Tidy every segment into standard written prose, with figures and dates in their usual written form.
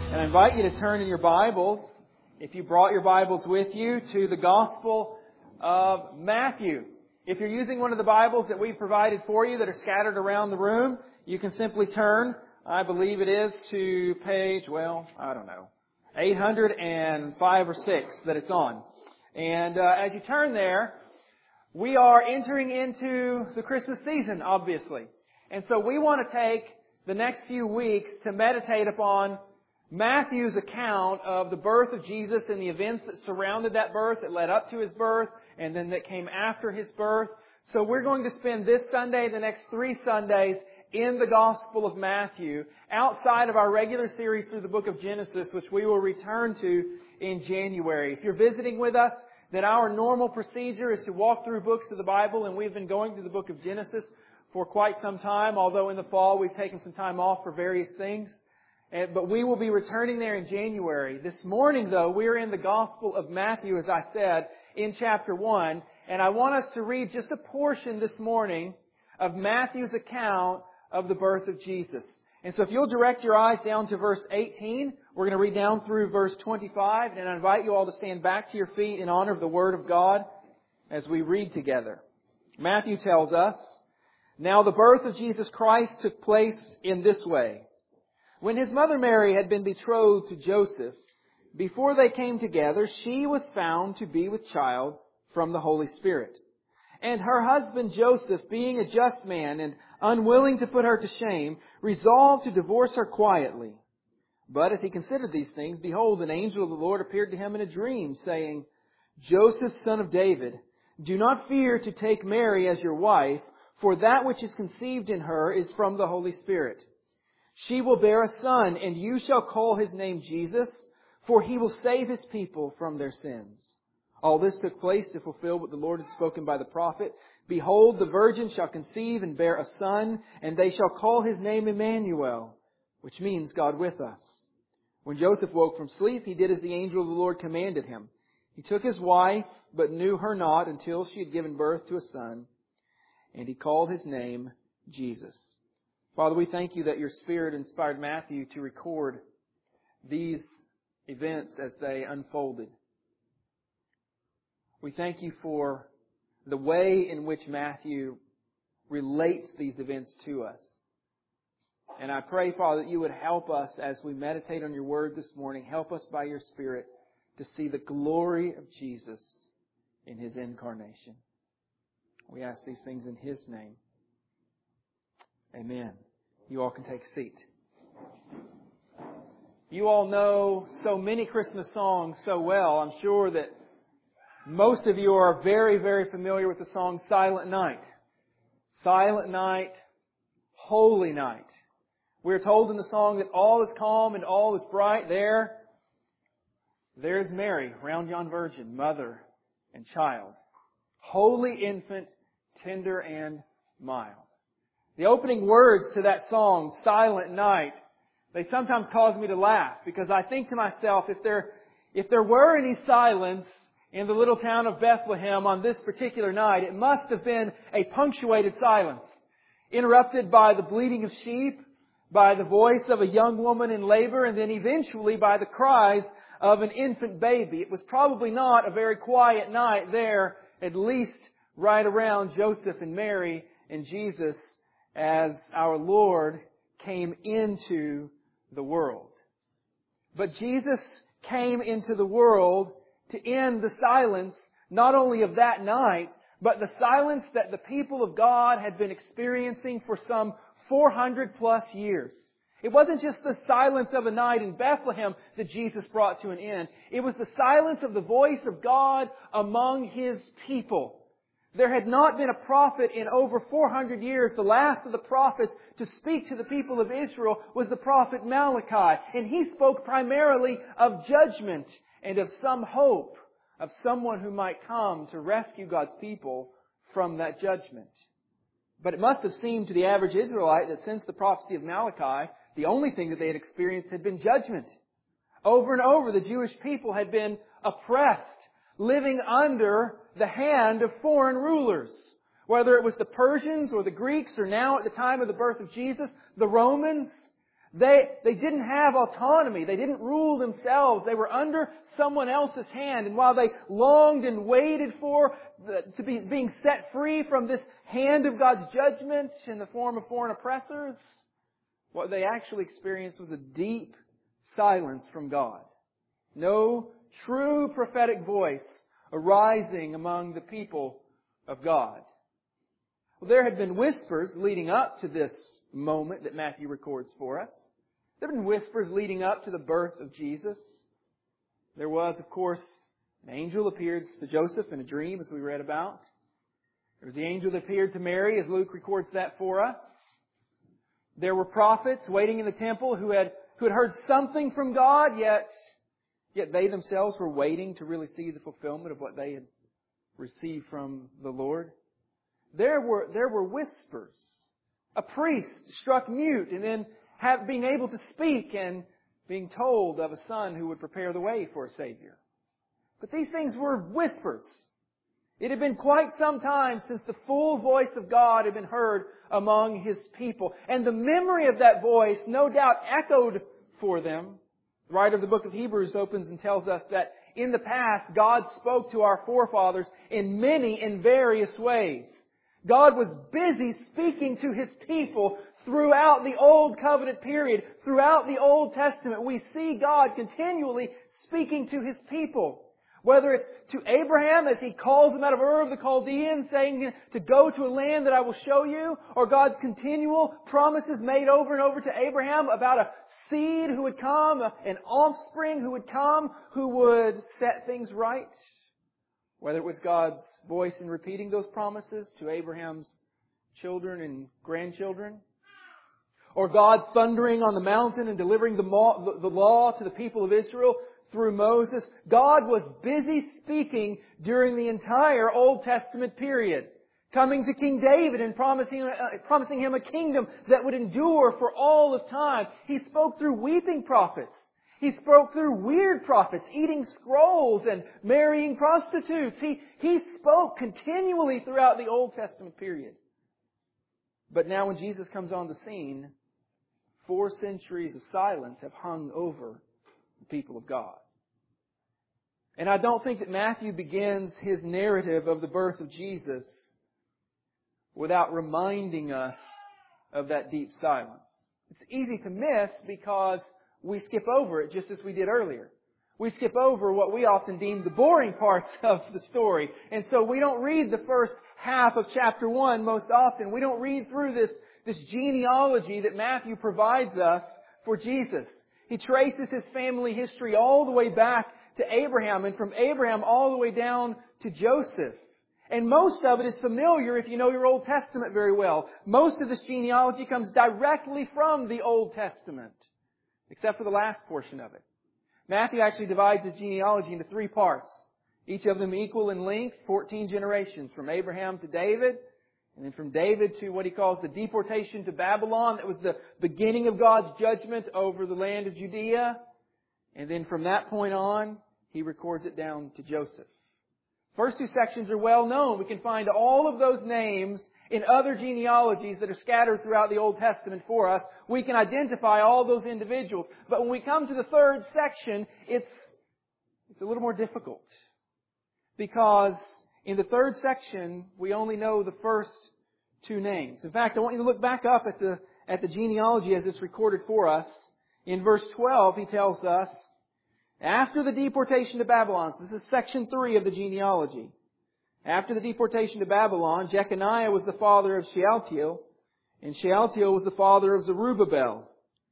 And I invite you to turn in your Bibles, if you brought your Bibles with you, to the Gospel of Matthew. If you're using one of the Bibles that we've provided for you that are scattered around the room, you can simply turn, I believe it is, to page, 805 or 6 that it's on. And as you turn there, we are entering into the Christmas season, obviously. And so we want to take the next few weeks to meditate upon Matthew's account of the birth of Jesus and the events that surrounded that birth, that led up to His birth, and then that came after His birth. So we're going to spend this Sunday, the next 3 Sundays, in the Gospel of Matthew, outside of our regular series through the book of Genesis, which we will return to in January. If you're visiting with us, then our normal procedure is to walk through books of the Bible, and we've been going through the book of Genesis for quite some time, although in the fall we've taken some time off for various things. But we will be returning there in January. This morning, though, we're in the Gospel of Matthew, as I said, in chapter 1. And I want us to read just a portion this morning of Matthew's account of the birth of Jesus. And so if you'll direct your eyes down to verse 18, we're going to read down through verse 25. And I invite you all to stand back to your feet in honor of the Word of God as we read together. Matthew tells us, "Now the birth of Jesus Christ took place in this way. When His mother Mary had been betrothed to Joseph, before they came together, she was found to be with child from the Holy Spirit. And her husband Joseph, being a just man and unwilling to put her to shame, resolved to divorce her quietly. But as he considered these things, behold, an angel of the Lord appeared to him in a dream, saying, 'Joseph, son of David, do not fear to take Mary as your wife, for that which is conceived in her is from the Holy Spirit. She will bear a son, and you shall call His name Jesus, for He will save His people from their sins.' All this took place to fulfill what the Lord had spoken by the prophet. 'Behold, the virgin shall conceive and bear a son, and they shall call His name Emmanuel,' which means God with us. When Joseph woke from sleep, he did as the angel of the Lord commanded him. He took his wife, but knew her not until she had given birth to a son, and he called his name Jesus." Father, we thank You that Your Spirit inspired Matthew to record these events as they unfolded. We thank You for the way in which Matthew relates these events to us. And I pray, Father, that You would help us as we meditate on Your Word this morning. Help us by Your Spirit to see the glory of Jesus in His incarnation. We ask these things in His name. Amen. You all can take a seat. You all know so many Christmas songs so well. I'm sure that most of you are very, very familiar with the song Silent Night. Silent night, holy night. We're told in the song that all is calm and all is bright. There's Mary, round yon virgin, mother and child. Holy infant, tender and mild. The opening words to that song, Silent Night, they sometimes cause me to laugh because I think to myself, if there were any silence in the little town of Bethlehem on this particular night, it must have been a punctuated silence, interrupted by the bleating of sheep, by the voice of a young woman in labor, and then eventually by the cries of an infant baby. It was probably not a very quiet night there, at least right around Joseph and Mary and Jesus as our Lord came into the world. But Jesus came into the world to end the silence not only of that night, but the silence that the people of God had been experiencing for some 400 plus years. It wasn't just the silence of a night in Bethlehem that Jesus brought to an end. It was the silence of the voice of God among His people. There had not been a prophet in over 400 years. The last of the prophets to speak to the people of Israel was the prophet Malachi. And he spoke primarily of judgment and of some hope of someone who might come to rescue God's people from that judgment. But it must have seemed to the average Israelite that since the prophecy of Malachi, the only thing that they had experienced had been judgment. Over and over, the Jewish people had been oppressed, living under the hand of foreign rulers. Whether it was the Persians or the Greeks or now at the time of the birth of Jesus, the Romans, They didn't have autonomy. They didn't rule themselves. They were under someone else's hand. And while they longed and waited being set free from this hand of God's judgment in the form of foreign oppressors, what they actually experienced was a deep silence from God. No true prophetic voice arising among the people of God. Well, there had been whispers leading up to this moment that Matthew records for us. There have been whispers leading up to the birth of Jesus. There was, of course, an angel appeared to Joseph in a dream, as we read about. There was the angel that appeared to Mary, as Luke records that for us. There were prophets waiting in the temple who had heard something from God, yet they themselves were waiting to really see the fulfillment of what they had received from the Lord. There were whispers. A priest struck mute and then being able to speak and being told of a son who would prepare the way for a Savior. But these things were whispers. It had been quite some time since the full voice of God had been heard among His people. And the memory of that voice no doubt echoed for them. The writer of the book of Hebrews opens and tells us that in the past God spoke to our forefathers in many and various ways. God was busy speaking to His people throughout the Old Covenant period. Throughout the Old Testament, we see God continually speaking to His people. Whether it's to Abraham as He calls him out of Ur of the Chaldeans, saying to go to a land that I will show you, or God's continual promises made over and over to Abraham about a seed who would come, an offspring who would come, who would set things right. Whether it was God's voice in repeating those promises to Abraham's children and grandchildren, or God thundering on the mountain and delivering the law to the people of Israel through Moses, God was busy speaking during the entire Old Testament period. Coming to King David and promising him a kingdom that would endure for all of time. He spoke through weeping prophets. He spoke through weird prophets, eating scrolls and marrying prostitutes. He spoke continually throughout the Old Testament period. But now when Jesus comes on the scene, 4 centuries of silence have hung over the people of God. And I don't think that Matthew begins his narrative of the birth of Jesus without reminding us of that deep silence. It's easy to miss because we skip over it just as we did earlier. We skip over what we often deem the boring parts of the story. And so we don't read the first half of chapter 1 most often. We don't read through this genealogy that Matthew provides us for Jesus. He traces His family history all the way back to Abraham, and from Abraham all the way down to Joseph. And most of it is familiar if you know your Old Testament very well. Most of this genealogy comes directly from the Old Testament, except for the last portion of it. Matthew actually divides the genealogy into 3 parts, each of them equal in length, 14 generations, from Abraham to David, and then from David to what he calls the deportation to Babylon. That was the beginning of God's judgment over the land of Judea. And then from that point on, he records it down to Joseph. First 2 sections are well known. We can find all of those names in other genealogies that are scattered throughout the Old Testament for us. We can identify all those individuals. But when we come to the 3rd section, it's a little more difficult. Because in the 3rd section, we only know the first 2 names. In fact, I want you to look back up at the genealogy as it's recorded for us. In verse 12, he tells us, after the deportation to Babylon, so this is section 3 of the genealogy. After the deportation to Babylon, Jeconiah was the father of Shealtiel, and Shealtiel was the father of Zerubbabel.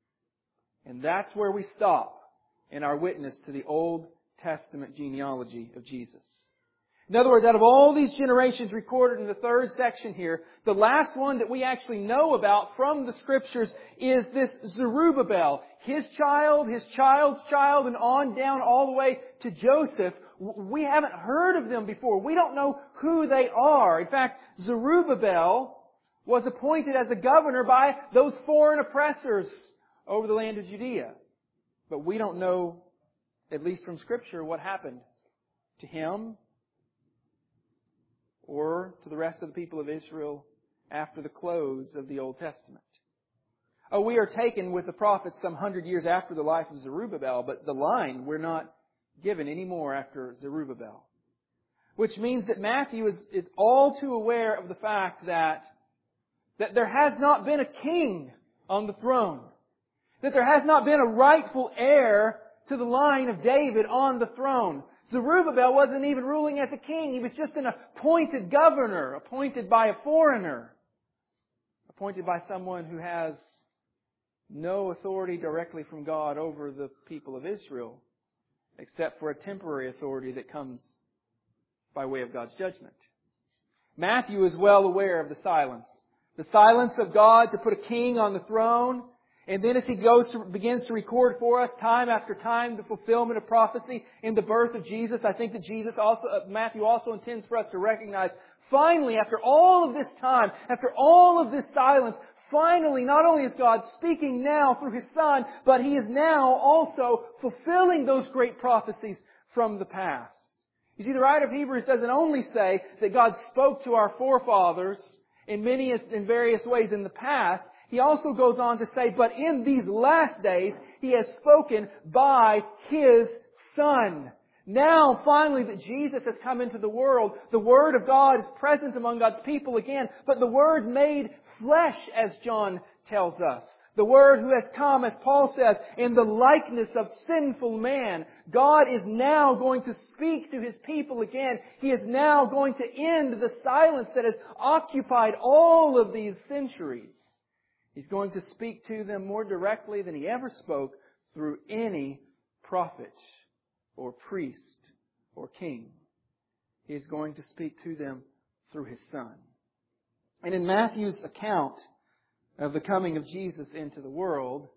And that's where we stop in our witness to the Old Testament genealogy of Jesus. In other words, out of all these generations recorded in the 3rd section here, the last one that we actually know about from the Scriptures is this Zerubbabel. His child's child, and on down all the way to Joseph. We haven't heard of them before. We don't know who they are. In fact, Zerubbabel was appointed as a governor by those foreign oppressors over the land of Judea. But we don't know, at least from Scripture, what happened to him or to the rest of the people of Israel after the close of the Old Testament. Oh, we are taken with the prophets some 100 years after the life of Zerubbabel, but the line we're not given anymore after Zerubbabel. Which means that Matthew is all too aware of the fact that there has not been a king on the throne. That there has not been a rightful heir to the line of David on the throne. Zerubbabel wasn't even ruling as a king. He was just an appointed governor, appointed by a foreigner, appointed by someone who has no authority directly from God over the people of Israel, except for a temporary authority that comes by way of God's judgment. Matthew is well aware of the silence. The silence of God to put a king on the throne. And then as he begins to record for us time after time the fulfillment of prophecy in the birth of Jesus, I think that Matthew also intends for us to recognize, finally, after all of this time, after all of this silence, finally, not only is God speaking now through His Son, but He is now also fulfilling those great prophecies from the past. You see, the writer of Hebrews doesn't only say that God spoke to our forefathers in various ways in the past. He also goes on to say, but in these last days, He has spoken by His Son. Now, finally, that Jesus has come into the world, the Word of God is present among God's people again, but the Word made flesh, as John tells us. The Word who has come, as Paul says, in the likeness of sinful man. God is now going to speak to His people again. He is now going to end the silence that has occupied all of these centuries. He's going to speak to them more directly than He ever spoke through any prophet or priest or king. He is going to speak to them through His Son. And in Matthew's account of the coming of Jesus into the world,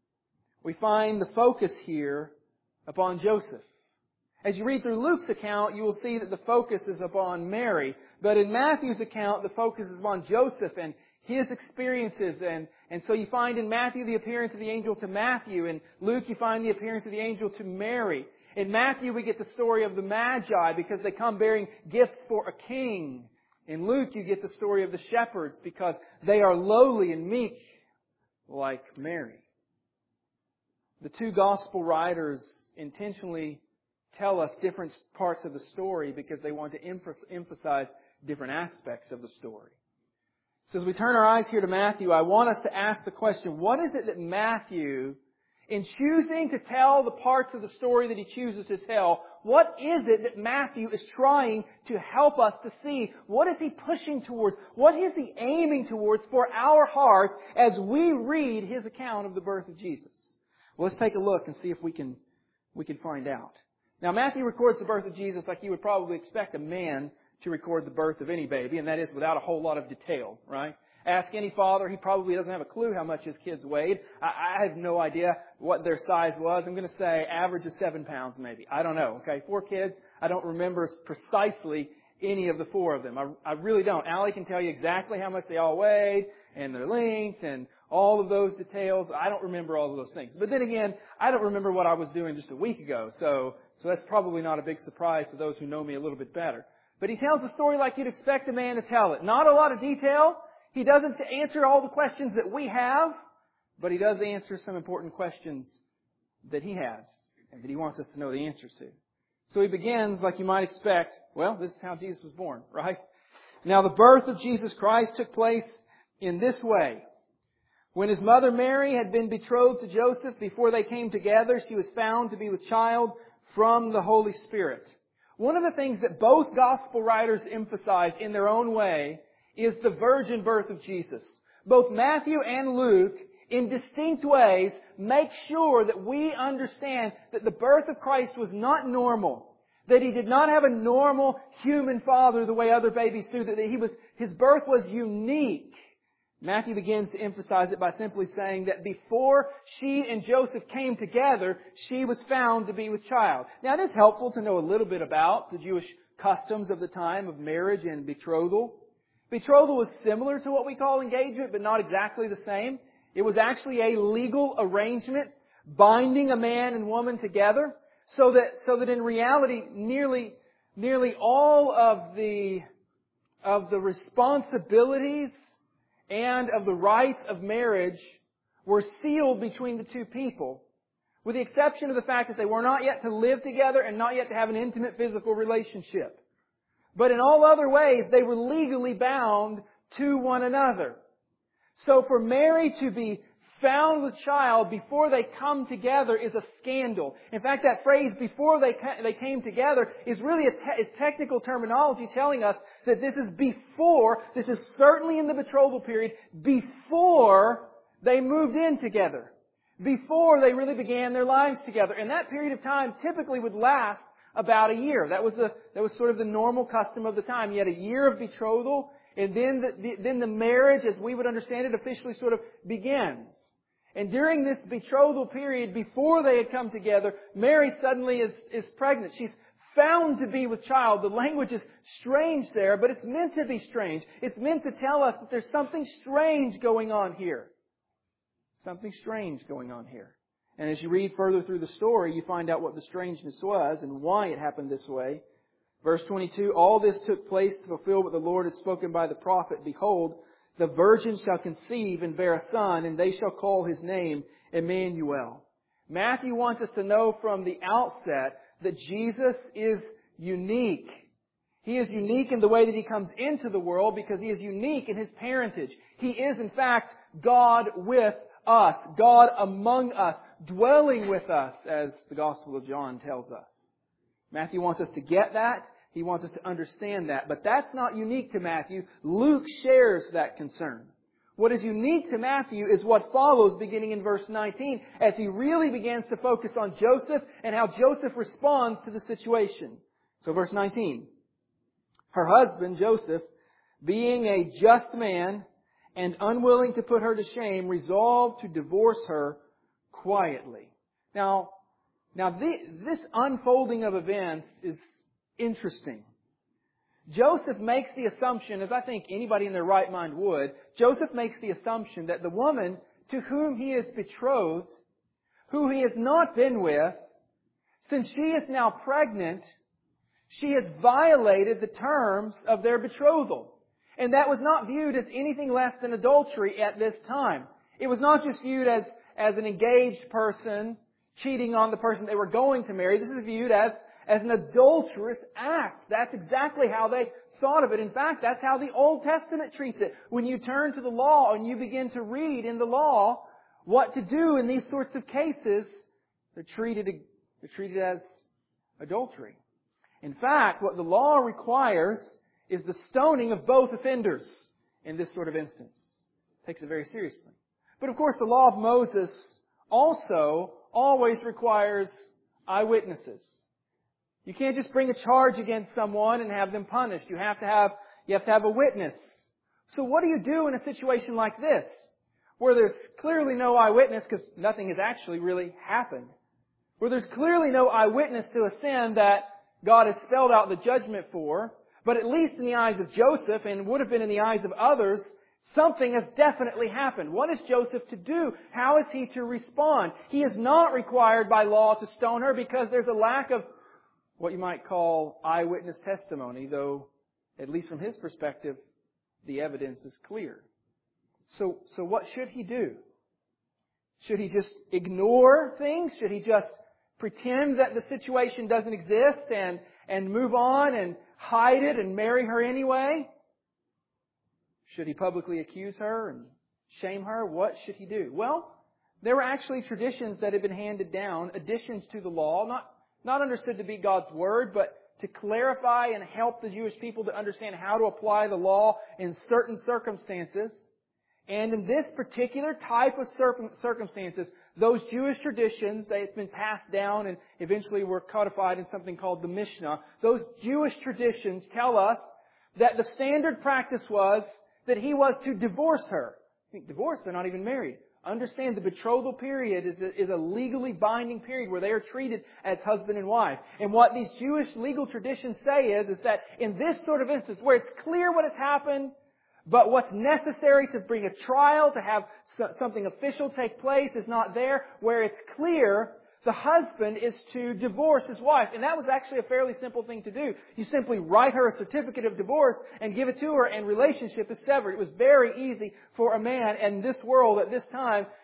we find the focus here upon Joseph. As you read through Luke's account, you will see that the focus is upon Mary. But in Matthew's account, the focus is upon Joseph and his experiences. And so you find in Matthew the appearance of the angel to Matthew. In Luke you find the appearance of the angel to Mary. In Matthew we get the story of the Magi because they come bearing gifts for a king. In Luke you get the story of the shepherds because they are lowly and meek like Mary. The two gospel writers intentionally tell us different parts of the story because they want to emphasize different aspects of the story. So as we turn our eyes here to Matthew, I want us to ask the question, what is it that Matthew, in choosing to tell the parts of the story that he chooses to tell, what is it that Matthew is trying to help us to see? What is he pushing towards? What is he aiming towards for our hearts as we read his account of the birth of Jesus? Well, let's take a look and see if we can find out. Now, Matthew records the birth of Jesus like you would probably expect a man to record the birth of any baby, and that is without a whole lot of detail, right? Ask any father, he probably doesn't have a clue how much his kids weighed. I have no idea what their size was. I'm going to say average of 7 pounds maybe. I don't know, okay? 4 kids, I don't remember precisely any of the 4 of them. I really don't. Allie can tell you exactly how much they all weighed, and their length, and all of those details. I don't remember all of those things. But then again, I don't remember what I was doing just a week ago, so that's probably not a big surprise to those who know me a little bit better. But he tells the story like you'd expect a man to tell it. Not a lot of detail. He doesn't answer all the questions that we have, but he does answer some important questions that he has and that he wants us to know the answers to. So he begins like you might expect. Well, this is how Jesus was born, right? Now the birth of Jesus Christ took place in this way. When his mother Mary had been betrothed to Joseph, before they came together, she was found to be with child from the Holy Spirit. One of the things that both gospel writers emphasize in their own way is the virgin birth of Jesus. Both Matthew and Luke, in distinct ways, make sure that we understand that the birth of Christ was not normal. That He did not have a normal human father the way other babies do. That His birth was unique. Matthew begins to emphasize it by simply saying that before she and Joseph came together, she was found to be with child. Now, it is helpful to know a little bit about the Jewish customs of the time of marriage and betrothal. Betrothal was similar to what we call engagement, but not exactly the same. It was actually a legal arrangement binding a man and woman together, so that in reality, nearly all of the responsibilities and of the rights of marriage were sealed between the two people, with the exception of the fact that they were not yet to live together and not yet to have an intimate physical relationship. But in all other ways, they were legally bound to one another. So for Mary to be found with child before they come together is a scandal. In fact, that phrase, before they came together, is really is technical terminology telling us that this is certainly in the betrothal period, before they moved in together. Before they really began their lives together. And that period of time typically would last about a year. That was sort of the normal custom of the time. You had a year of betrothal, and then the marriage, as we would understand it, officially sort of begins. And during this betrothal period, before they had come together, Mary suddenly is pregnant. She's found to be with child. The language is strange there, but it's meant to be strange. It's meant to tell us that there's something strange going on here. Something strange going on here. And as you read further through the story, you find out what the strangeness was and why it happened this way. Verse 22, all this took place to fulfill what the Lord had spoken by the prophet. Behold, the virgin shall conceive and bear a son, and they shall call his name Emmanuel. Matthew wants us to know from the outset that Jesus is unique. He is unique in the way that He comes into the world because He is unique in His parentage. He is, in fact, God with us, God among us, dwelling with us, as the Gospel of John tells us. Matthew wants us to get that. He wants us to understand that. But that's not unique to Matthew. Luke shares that concern. What is unique to Matthew is what follows beginning in verse 19, as he really begins to focus on Joseph and how Joseph responds to the situation. So verse 19. Her husband, Joseph, being a just man and unwilling to put her to shame, resolved to divorce her quietly. Now this unfolding of events is interesting. Joseph makes the assumption, as I think anybody in their right mind would, Joseph makes the assumption that the woman to whom he is betrothed, who he has not been with, since she is now pregnant, she has violated the terms of their betrothal. And that was not viewed as anything less than adultery at this time. It was not just viewed as an engaged person cheating on the person they were going to marry. This is viewed as an adulterous act. That's exactly how they thought of it. In fact, that's how the Old Testament treats it. When you turn to the law and you begin to read in the law what to do in these sorts of cases, they're treated as adultery. In fact, what the law requires is the stoning of both offenders in this sort of instance. It takes it very seriously. But of course, the law of Moses also always requires eyewitnesses. You can't just bring a charge against someone and have them punished. You have to have a witness. So what do you do in a situation like this, where there's clearly no eyewitness because nothing has actually really happened? Where there's clearly no eyewitness to a sin that God has spelled out the judgment for, but at least in the eyes of Joseph, and would have been in the eyes of others, something has definitely happened. What is Joseph to do? How is he to respond? He is not required by law to stone her because there's a lack of what you might call eyewitness testimony, though, at least from his perspective, the evidence is clear. So what should he do? Should he just ignore things? Should he just pretend that the situation doesn't exist and move on and hide it and marry her anyway? Should he publicly accuse her and shame her? What should he do? Well, there were actually traditions that had been handed down, additions to the law, not understood to be God's Word, but to clarify and help the Jewish people to understand how to apply the law in certain circumstances. And in this particular type of circumstances, those Jewish traditions that had been passed down and eventually were codified in something called the Mishnah, those Jewish traditions tell us that the standard practice was that he was to divorce her. Divorce, they're not even married. Understand the betrothal period is a legally binding period where they are treated as husband and wife. And what these Jewish legal traditions say is that in this sort of instance where it's clear what has happened, but what's necessary to bring a trial, to have something official take place is not there, where it's clear, the husband is to divorce his wife. And that was actually a fairly simple thing to do. You simply write her a certificate of divorce and give it to her, and relationship is severed. It was very easy for a man in this world at this time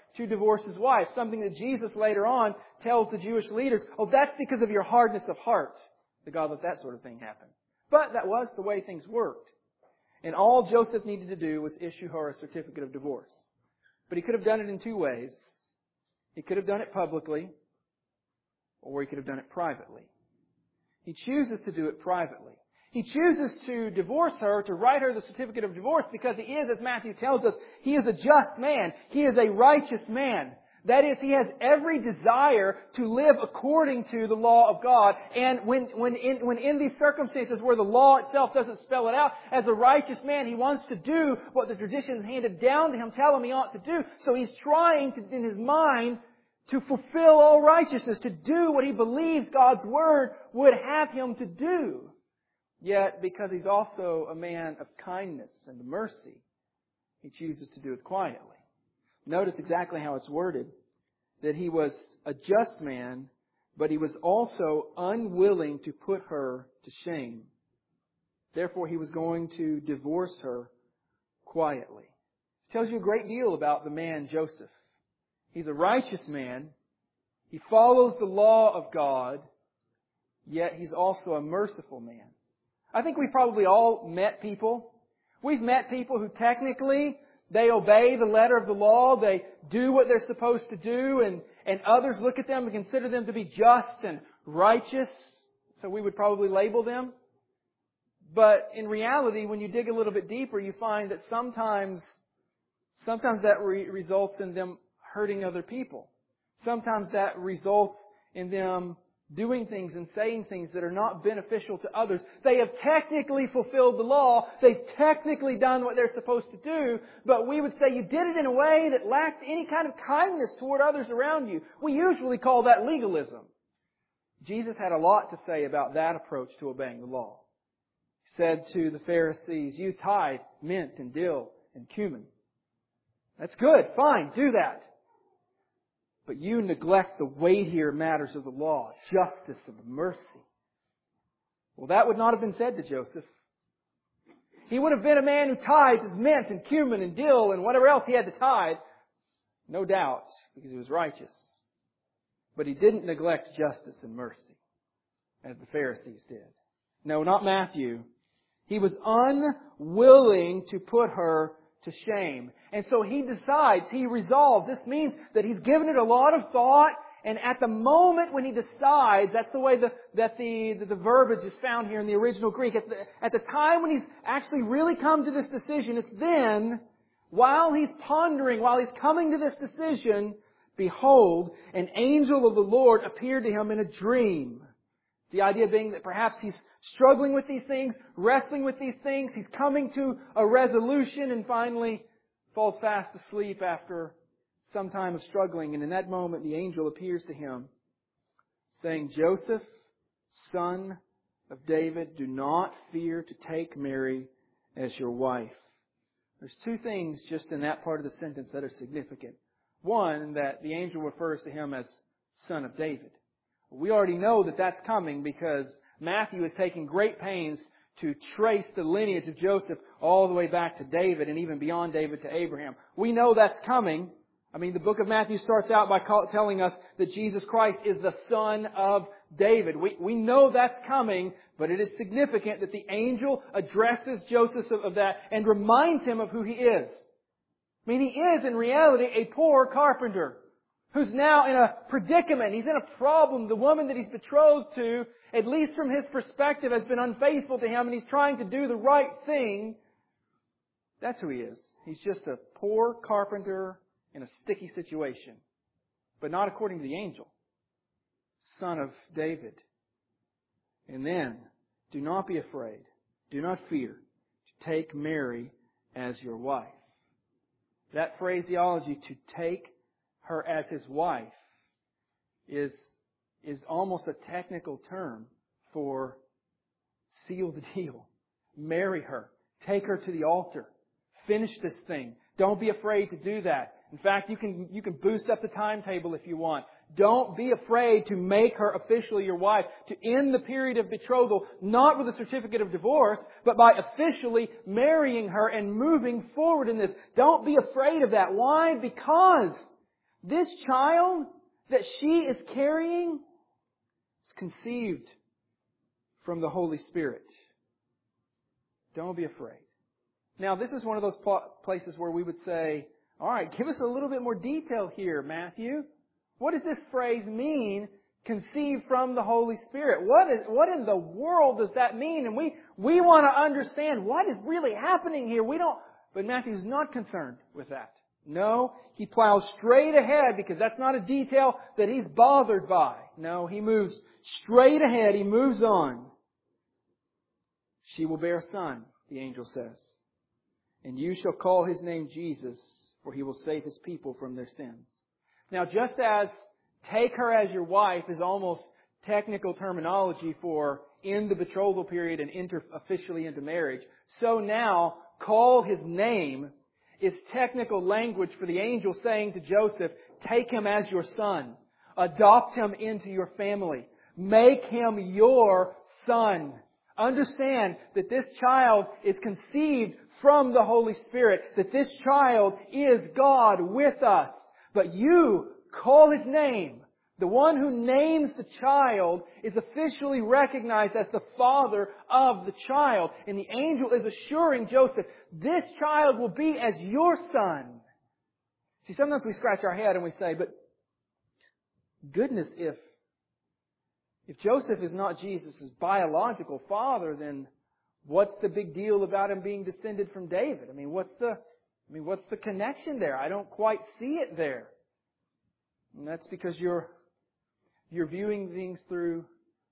to divorce his wife. Something that Jesus later on tells the Jewish leaders, oh, that's because of your hardness of heart that God let that sort of thing happen. But that was the way things worked. And all Joseph needed to do was issue her a certificate of divorce. But he could have done it in two ways. He could have done it publicly, or he could have done it privately. He chooses to do it privately. He chooses to divorce her, to write her the certificate of divorce, because he is, as Matthew tells us, he is a just man. He is a righteous man. That is, he has every desire to live according to the law of God. And when in these circumstances where the law itself doesn't spell it out, as a righteous man, he wants to do what the traditions handed down to him tell him he ought to do. So he's trying to, in his mind, to fulfill all righteousness, to do what he believes God's Word would have him to do. Yet, because he's also a man of kindness and mercy, he chooses to do it quietly. Notice exactly how it's worded. That he was a just man, but he was also unwilling to put her to shame. Therefore, he was going to divorce her quietly. This tells you a great deal about the man Joseph. He's a righteous man. He follows the law of God, yet he's also a merciful man. I think we've probably all met people. We've met people who technically they obey the letter of the law. They do what they're supposed to do. And others look at them and consider them to be just and righteous. So we would probably label them. But in reality, when you dig a little bit deeper, you find that sometimes that results in them hurting other people. Sometimes that results in them doing things and saying things that are not beneficial to others. They have technically fulfilled the law. They've technically done what they're supposed to do. But we would say you did it in a way that lacked any kind of kindness toward others around you. We usually call that legalism. Jesus had a lot to say about that approach to obeying the law. He said to the Pharisees, you tithe mint and dill and cumin. That's good. Fine. Do that. But you neglect the weightier matters of the law, justice and mercy. Well, that would not have been said to Joseph. He would have been a man who tithed his mint and cumin and dill and whatever else he had to tithe. No doubt, because he was righteous. But he didn't neglect justice and mercy, as the Pharisees did. No, not Matthew. He was unwilling to put her to shame. And so he decides, he resolves. This means that he's given it a lot of thought, and at the moment when he decides, that's the way that the verbiage is found here in the original Greek. At the time when he's actually really come to this decision, it's then, while he's pondering, while he's coming to this decision, behold, an angel of the Lord appeared to him in a dream. The idea being that perhaps he's struggling with these things, wrestling with these things. He's coming to a resolution and finally falls fast asleep after some time of struggling. And in that moment, the angel appears to him saying, Joseph, son of David, do not fear to take Mary as your wife. There's two things just in that part of the sentence that are significant. One, that the angel refers to him as son of David. We already know that that's coming because Matthew is taking great pains to trace the lineage of Joseph all the way back to David and even beyond David to Abraham. We know that's coming. I mean, the book of Matthew starts out by telling us that Jesus Christ is the son of David. We know that's coming, but it is significant that the angel addresses Joseph of that and reminds him of who he is. I mean, he is in reality a poor carpenter who's now in a predicament. He's in a problem. The woman that he's betrothed to, at least from his perspective, has been unfaithful to him, and he's trying to do the right thing. That's who he is. He's just a poor carpenter in a sticky situation. But not according to the angel. Son of David. And then, do not be afraid. Do not fear to take Mary as your wife. That phraseology, to take her as his wife, is almost a technical term for seal the deal. Marry her. Take her to the altar. Finish this thing. Don't be afraid to do that. In fact, you can boost up the timetable if you want. Don't be afraid to make her officially your wife, to end the period of betrothal, not with a certificate of divorce, but by officially marrying her and moving forward in this. Don't be afraid of that. Why? Because This child that she is carrying is conceived from the Holy Spirit. Don't be afraid. Now, this is one of those places where we would say, all right, give us a little bit more detail here, Matthew. What does this phrase mean, conceived from the Holy Spirit? What in the world does that mean? And we want to understand what is really happening here. But Matthew's not concerned with that. No, he plows straight ahead because that's not a detail that he's bothered by. No, he moves straight ahead. He moves on. She will bear a son, the angel says. And you shall call his name Jesus, for he will save his people from their sins. Now, just as take her as your wife is almost technical terminology for in the betrothal period and enter officially into marriage, so now call his name is technical language for the angel saying to Joseph, take him as your son. Adopt him into your family. Make him your son. Understand that this child is conceived from the Holy Spirit, that this child is God with us. But you call his name. The one who names the child is officially recognized as the father of the child. And the angel is assuring Joseph, this child will be as your son. See, sometimes we scratch our head and we say, but goodness, if Joseph is not Jesus' biological father, then what's the big deal about him being descended from David? What's the connection there? I don't quite see it there. And that's because you're viewing things through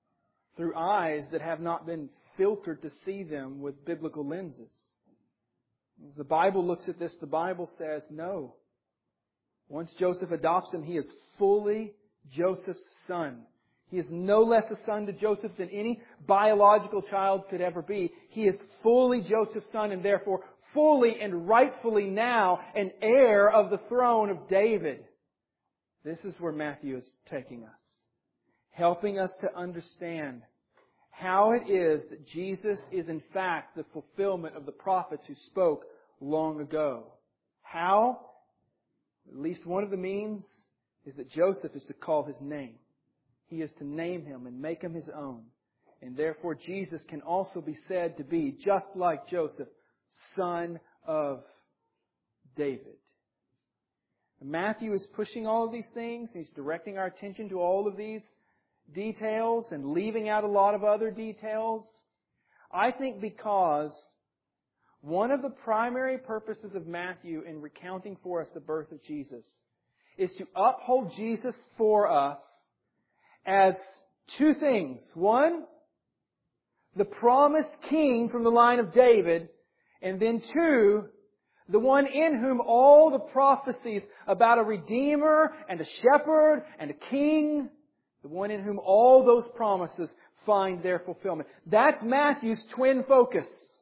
eyes that have not been filtered to see them with biblical lenses. As the Bible looks at this, the Bible says, no. Once Joseph adopts him, he is fully Joseph's son. He is no less a son to Joseph than any biological child could ever be. He is fully Joseph's son and therefore fully and rightfully now an heir of the throne of David. This is where Matthew is taking us, helping us to understand how it is that Jesus is in fact the fulfillment of the prophets who spoke long ago. How? At least one of the means is that Joseph is to call his name. He is to name him and make him his own. And therefore Jesus can also be said to be, just like Joseph, son of David. And Matthew is pushing all of these things. He's directing our attention to all of these details and leaving out a lot of other details. I think because one of the primary purposes of Matthew in recounting for us the birth of Jesus is to uphold Jesus for us as two things. One, the promised king from the line of David, and then two, the one in whom all the prophecies about a redeemer and a shepherd and a king, the one in whom all those promises find their fulfillment. That's Matthew's twin focus.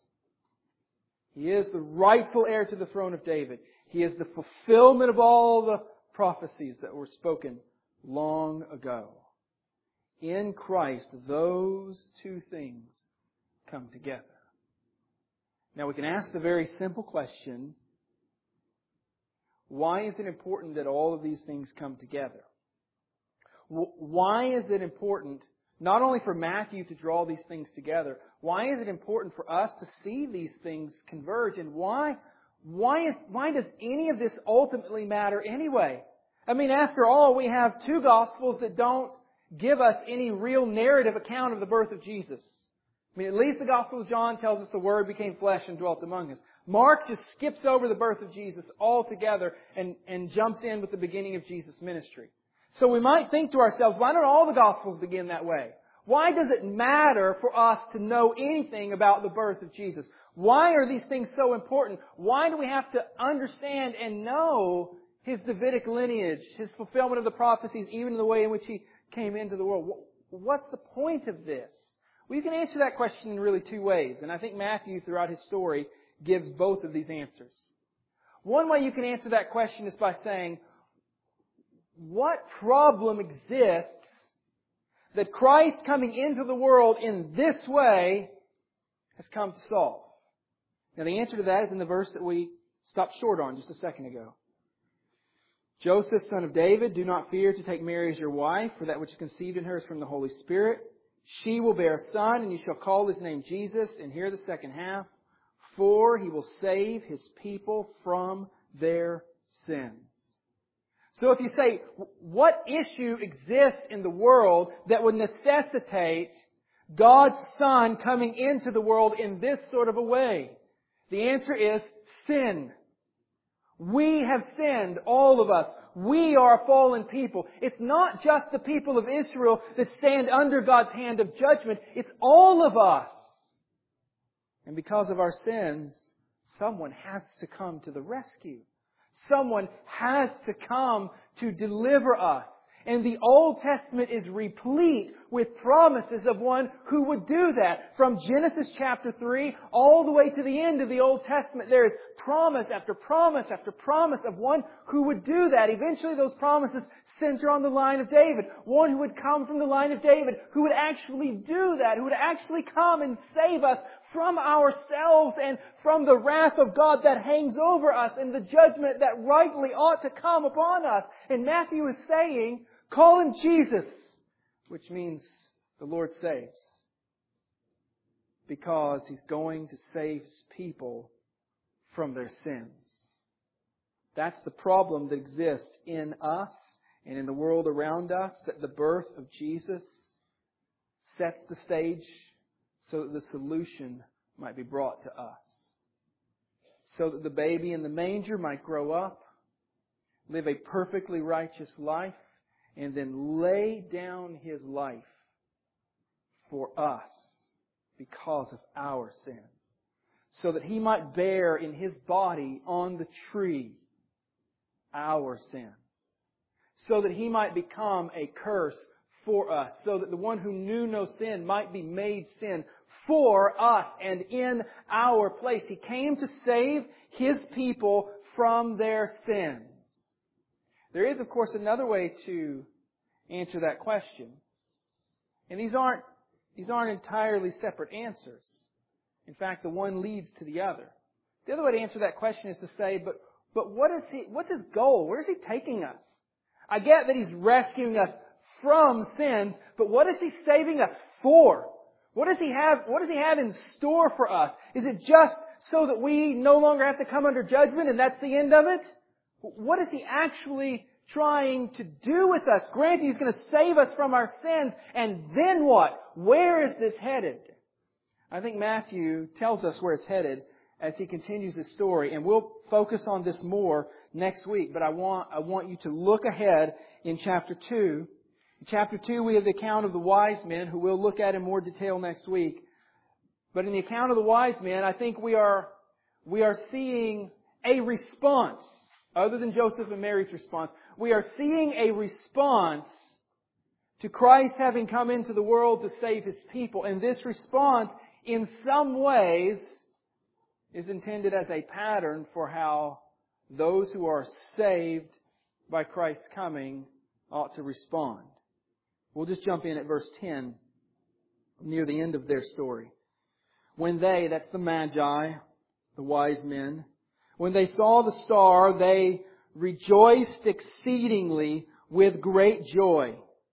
He is the rightful heir to the throne of David. He is the fulfillment of all the prophecies that were spoken long ago. In Christ, those two things come together. Now we can ask the very simple question, why is it important that all of these things come together? Why is it important not only for Matthew to draw these things together, why is it important for us to see these things converge? And why does any of this ultimately matter anyway? After all, we have two Gospels that don't give us any real narrative account of the birth of Jesus. At least the Gospel of John tells us the Word became flesh and dwelt among us. Mark just skips over the birth of Jesus altogether and jumps in with the beginning of Jesus' ministry. So we might think to ourselves, why don't all the Gospels begin that way? Why does it matter for us to know anything about the birth of Jesus? Why are these things so important? Why do we have to understand and know His Davidic lineage, His fulfillment of the prophecies, even in the way in which He came into the world? What's the point of this? Well, you can answer that question in really two ways. And I think Matthew, throughout his story, gives both of these answers. One way you can answer that question is by saying, what problem exists that Christ coming into the world in this way has come to solve? Now the answer to that is in the verse that we stopped short on just a second ago. Joseph, son of David, do not fear to take Mary as your wife, for that which is conceived in her is from the Holy Spirit. She will bear a son, and you shall call his name Jesus. And here the second half. For he will save his people from their sins. So if you say, what issue exists in the world that would necessitate God's Son coming into the world in this sort of a way? The answer is sin. We have sinned, all of us. We are a fallen people. It's not just the people of Israel that stand under God's hand of judgment. It's all of us. And because of our sins, someone has to come to the rescue. Someone has to come to deliver us. And the Old Testament is replete with promises of one who would do that. From Genesis chapter 3 all the way to the end of the Old Testament, there is promise after promise after promise of one who would do that. Eventually those promises center on the line of David. One who would come from the line of David, who would actually do that, who would actually come and save us from ourselves and from the wrath of God that hangs over us and the judgment that rightly ought to come upon us. And Matthew is saying, call Him Jesus, which means the Lord saves. Because He's going to save His people from their sins. That's the problem that exists in us and in the world around us, that the birth of Jesus sets the stage so that the solution might be brought to us. So that the baby in the manger might grow up, live a perfectly righteous life, and then lay down His life for us because of our sins. So that He might bear in His body on the tree our sins. So that He might become a curse for us. So that the one who knew no sin might be made sin for us and in our place. He came to save His people from their sins. There is, of course, another way to answer that question. And these aren't entirely separate answers. In fact, the one leads to the other. The other way to answer that question is to say, but what's His goal? Where is He taking us? I get that He's rescuing us from sins, but what is He saving us for? What does He have in store for us? Is it just so that we no longer have to come under judgment and that's the end of it? What is He actually trying to do with us? Granted, He's going to save us from our sins, and then what? Where is this headed? I think Matthew tells us where it's headed as he continues his story, and we'll focus on this more next week, but I want you to look ahead in chapter 2. In chapter 2, we have the account of the wise men, who we'll look at in more detail next week. But in the account of the wise men, I think we are seeing a response, other than Joseph and Mary's response. We are seeing a response to Christ having come into the world to save His people. And this response, in some ways, is intended as a pattern for how those who are saved by Christ's coming ought to respond. We'll just jump in at verse 10, near the end of their story. When they, that's the Magi, the wise men, when they saw the star, they rejoiced exceedingly with great joy.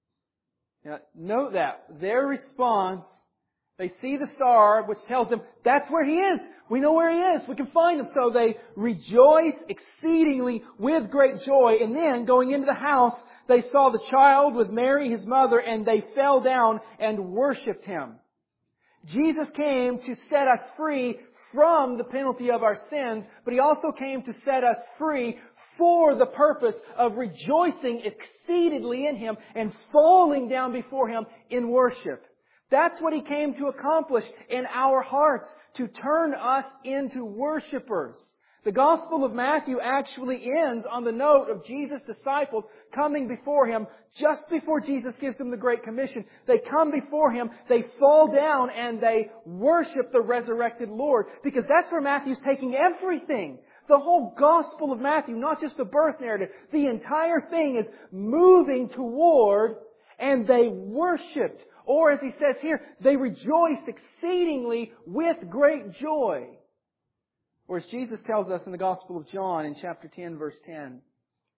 Now, note that. Their response, they see the star, which tells them, that's where He is. We know where He is. We can find Him. So they rejoice exceedingly with great joy. And then, going into the house, they saw the child with Mary, His mother, and they fell down and worshipped Him. Jesus came to set us free from the penalty of our sins, but He also came to set us free for the purpose of rejoicing exceedingly in Him and falling down before Him in worship. That's what He came to accomplish in our hearts, to turn us into worshipers. The Gospel of Matthew actually ends on the note of Jesus' disciples coming before Him just before Jesus gives them the Great Commission. They come before Him, they fall down, and they worship the resurrected Lord. Because that's where Matthew's taking everything. The whole Gospel of Matthew, not just the birth narrative, the entire thing is moving toward, and they worshipped. Or as he says here, they rejoiced exceedingly with great joy. Or as Jesus tells us in the Gospel of John in chapter 10, verse 10,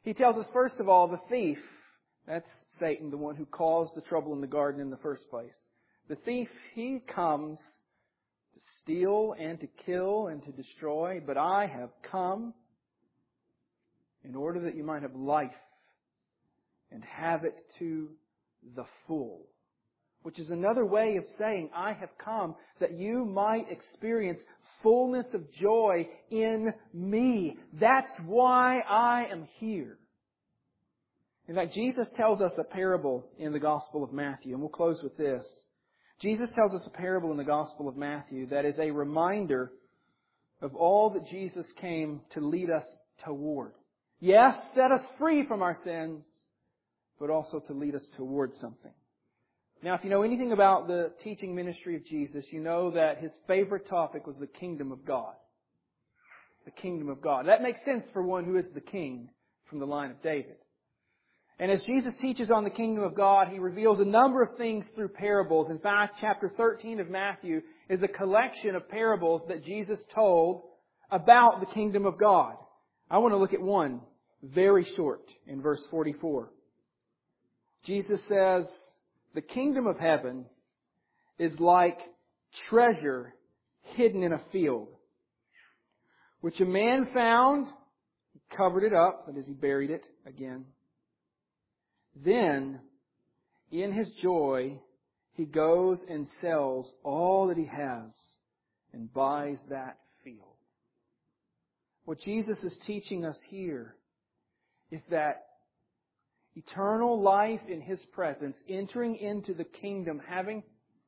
He tells us, first of all, the thief, that's Satan, the one who caused the trouble in the garden in the first place. The thief, he comes to steal and to kill and to destroy, but I have come in order that you might have life and have it to the full. Which is another way of saying, I have come that you might experience fullness of joy in me. That's why I am here. In fact, Jesus tells us a parable in the Gospel of Matthew, and we'll close with this. Jesus tells us a parable in the Gospel of Matthew that is a reminder of all that Jesus came to lead us toward. Yes, set us free from our sins, but also to lead us towards something. Now, if you know anything about the teaching ministry of Jesus, you know that His favorite topic was the kingdom of God. The kingdom of God. That makes sense for one who is the king from the line of David. And as Jesus teaches on the kingdom of God, He reveals a number of things through parables. In fact, chapter 13 of Matthew is a collection of parables that Jesus told about the kingdom of God. I want to look at one, very short, in verse 44. Jesus says, the kingdom of heaven is like treasure hidden in a field, which a man found, he covered it up, that is, he buried it again. Then, in his joy, he goes and sells all that he has and buys that field. What Jesus is teaching us here is that eternal life in His presence, entering into the kingdom, having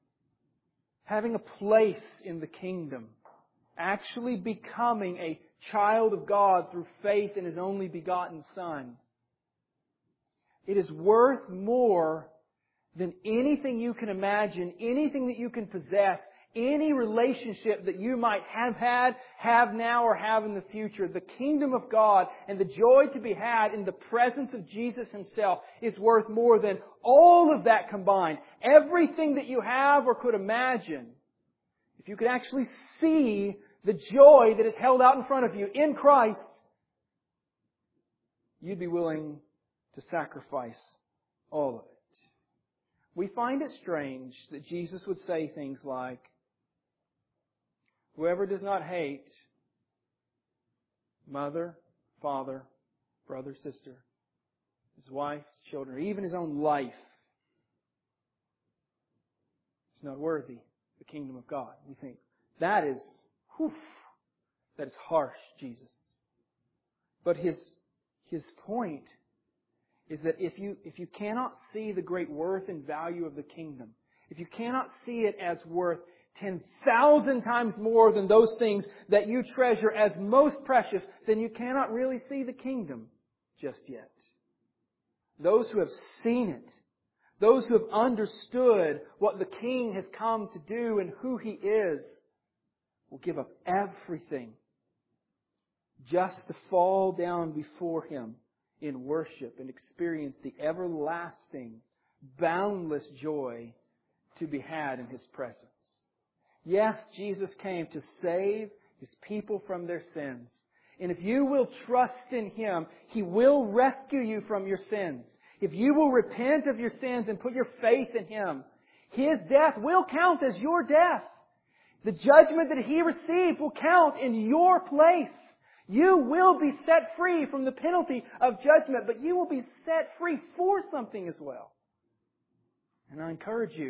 a place in the kingdom, actually becoming a child of God through faith in His only begotten Son. It is worth more than anything you can imagine, anything that you can possess, any relationship that you might have had, have now, or have in the future. The kingdom of God and the joy to be had in the presence of Jesus Himself is worth more than all of that combined. Everything that you have or could imagine. If you could actually see the joy that is held out in front of you in Christ, you'd be willing to sacrifice all of it. We find it strange that Jesus would say things like, whoever does not hate mother, father, brother, sister, his wife, his children, or even his own life, is not worthy of the kingdom of God. We think, that is harsh, Jesus. But his point is that if you cannot see the great worth and value of the kingdom, if you cannot see it as worth 10,000 times more than those things that you treasure as most precious, then you cannot really see the kingdom just yet. Those who have seen it, those who have understood what the King has come to do and who He is, will give up everything just to fall down before Him in worship and experience the everlasting, boundless joy to be had in His presence. Yes, Jesus came to save His people from their sins. And if you will trust in Him, He will rescue you from your sins. If you will repent of your sins and put your faith in Him, His death will count as your death. The judgment that He received will count in your place. You will be set free from the penalty of judgment, but you will be set free for something as well. And I encourage you,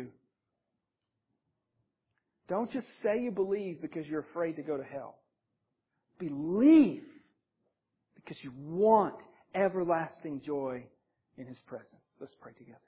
don't just say you believe because you're afraid to go to hell. Believe because you want everlasting joy in His presence. Let's pray together.